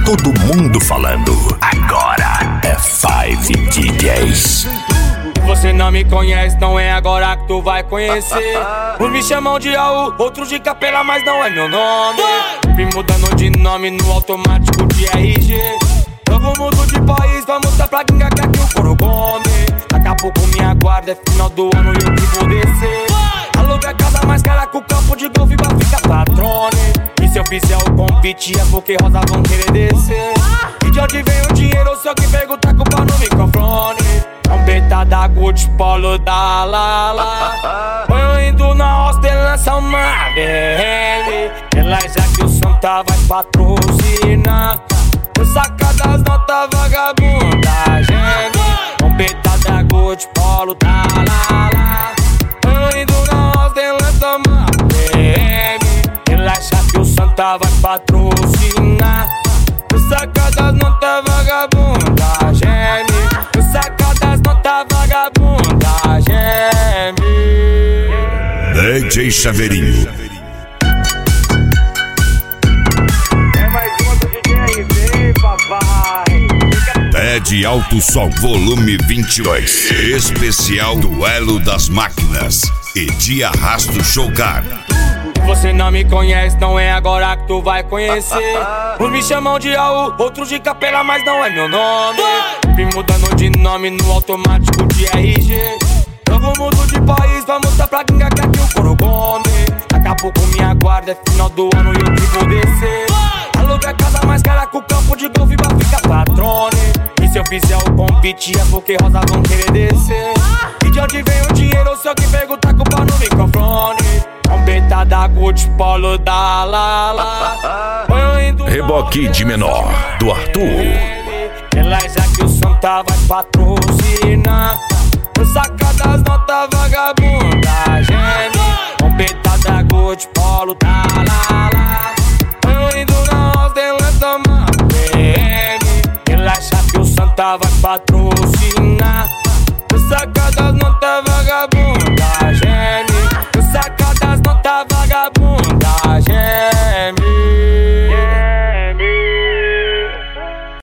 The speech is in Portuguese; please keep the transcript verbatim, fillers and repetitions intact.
todo mundo falando. Agora é Five D Js. Você não me conhece, não é agora que tu vai conhecer. Uns me chamam de Aú, outros de Capela, mas não é meu nome. Vim mudando de nome no automático de R G. Novo mundo de país, vamos mostrar pra gringa que aqui o couro come. Daqui a pouco me aguarda, é final do ano e eu que vou descer. Aluga a casa mais cara que o campo de golfe vai ficar patrone. E se eu fizer o convite é porque Rosa vão querer descer. E de onde vem o dinheiro, só que pergunta com o pau no microfone. Trombeta da Gucci, Polo da Lala. Eu indo na hostel, lança uma B M. Ela já que o Santa vai patrocinar. Eu saca das notas vagabunda, geme. Trombeta da Gucci, Polo da Lala. Eu indo na hostel, lança uma B M. Ela já que o Santa vai patrocinar. Eu saca das notas vagabunda, geme. Eu saca das notas vagabunda, geme. D J Chaveirinho. É mais uma do D J R, papai. Pede Alto Som, volume vinte e dois. Especial Duelo das Máquinas e de Arrasto Showcar. Você não me conhece, não é agora que tu vai conhecer. Uns me chamam de Aú, outros de Capela, mas não é meu nome. Vim mudando de nome no automático de R G. Novo mundo de país, vamos mostrar pra gringa que aqui o couro come. Daqui a pouco me aguarda, é final do ano e eu que vou descer. Aluga a casa mais cara que o campo de golfe vai ficar patrone. E se eu fizer o convite é porque Rosa vão querer descer. E de onde vem o dinheiro, só que pergunta com o pau no microfone. Trombeta da Gucci, Polo da Lala. Reboque de menor, do Arthur. Ela já que o Santa vai patrocinar. Eu saca das notas vagabunda, geme. Trombeta da Gucci, Polo da Lala. Eu indo na hostel, lança uma B M. Ela já que o Santa vai patrocinar. Eu saca das notas vagabunda.